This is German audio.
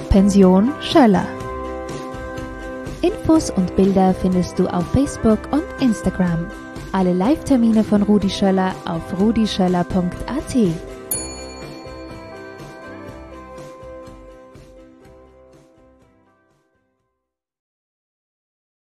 Pension Schöller. Infos und Bilder findest du auf Facebook und Instagram. Alle Live-Termine von Rudi Schöller auf rudischöller.at.